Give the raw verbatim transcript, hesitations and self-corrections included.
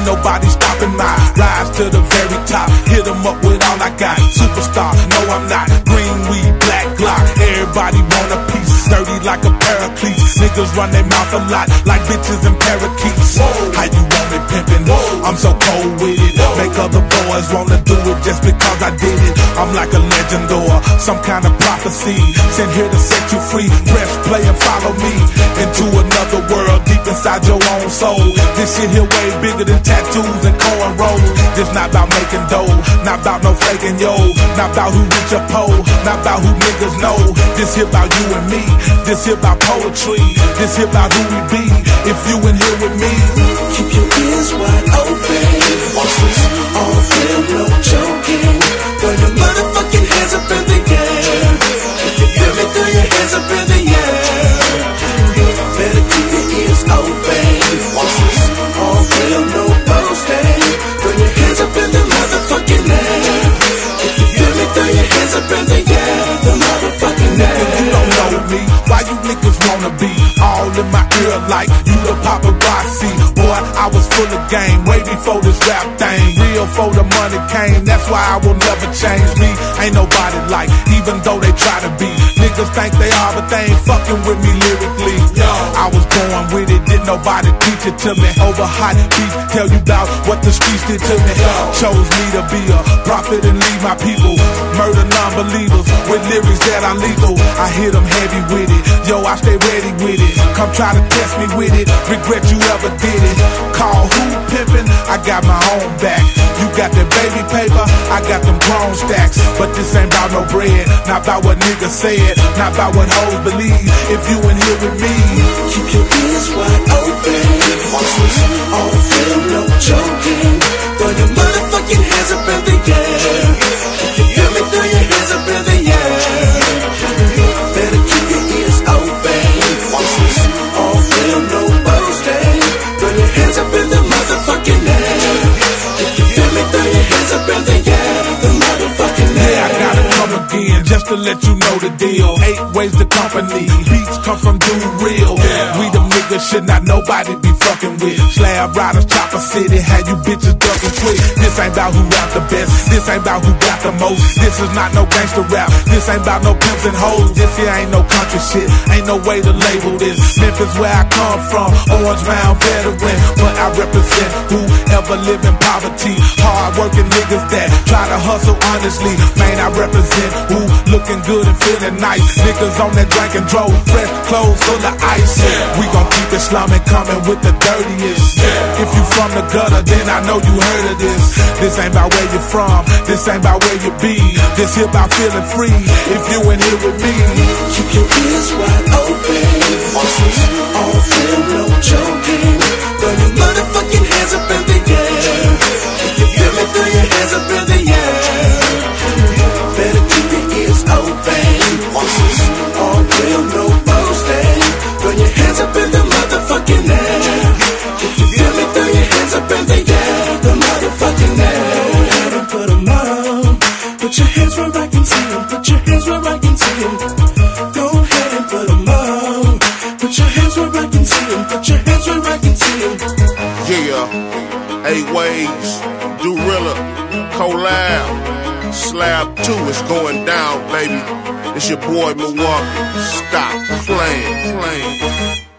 nobody stopping my rise to the very top. Hit 'em up with all I got. Superstar, no I'm not. Green weed, black Glock. Everybody want a piece. Sturdy like a paraclete. Niggas run their mouth a lot like bitches and parakeets. How you want it pimpin'? I'm so cold with it. Make other boys wanna do it just because I did it. I'm like a legend or some kind of prophecy. Sent here to set you free. Press play and follow me into another world deep inside your own soul. This shit here way bigger than tattoos and cornrows. This not about making dough, not about no faking yo, not about who rich or poor, not about who niggas know. This here about you and me. This here about poetry. This here about who we be. If you in here with me, keep your ears wide open. This is all real, no joking. Throw your motherfucking hands up in the air. If you feel me, throw your hands up in the air. Better keep your ears open. This is all real, no boasting. Throw your hands up in the motherfucking air. If you feel me, throw your hands up in the air. The motherfucking air. You don't know me. Why you niggas wanna be all in my ear like you the paparazzi? Boy, I was full of game way before this rap thing. Real for the money came, that's why I will never change me. Ain't nobody like, even though they try to be. Niggas think they are, but they ain't fucking with me lyrically. I was born with it, didn't nobody teach it to me. Over hot beat, tell you about what the streets did to me. Chose me to be a prophet and lead my people. Murder non-believers with lyrics that are lethal. I hit them heavy with it, yo, I stay ready with it. Come try to test me with it, regret you ever did it. Call who pimpin', I got my own back. You got that baby paper, I got them grown stacks. But this ain't about no bread, not about what niggas said, not about what hoes believe. If you in here with me, keep your ears wide open. This is all real, no joking. Throw your motherfucking hands up in the air. If you feel me, throw your hands up in the air. Better keep your ears open. This is all real, no boasting. Throw your hands up in the motherfucking air. If you feel me, throw your hands up in the air. The motherfucking air. Yeah, I gotta come again just to let you know the deal. Eight ways to company. Beats come from Dude Real. Yeah. We them niggas should not nobody be fucking with. Slab riders, Chopper City, had you bitches ducking quick. This ain't about who rap the best. This ain't about who got the most. This is not no gangster rap. This ain't about no pimps and hoes. This here ain't no country shit. Ain't no way to label this. Memphis where I come from. Orange Mound veteran. But I represent whoever live in poverty. Hard working niggas that try to hustle honestly. Man, I represent who looking good and feeling nice. Niggas on that drink and drove. Fresh clothes full of ice. We gon' keep it slumming, coming with the dirtiest. If you from the gutter, then I know you heard of this. This ain't about where you from. This ain't about where you be. This here about feeling free. If you in here with me, keep your ears wide open. This is all real, no joking. Throw your motherfucking hands up in the air. If you feel me, throw your hands up in the air. Better keep your ears open. This is all real, no boasting. Throw your hands up in the motherfucking air. If you feel me, throw your hands up in the air. The motherfucking air. Go ahead and put 'em on. Put your hands where I can see 'em. Put your hands where I can see 'em. Go ahead and put 'em on. Put your hands where I can see 'em. Put your hands where I can see 'em. Yeah, eight ways, Dorilla, collab, slab two is going down, baby. It's your boy Milwaukee. Stop playing, playing.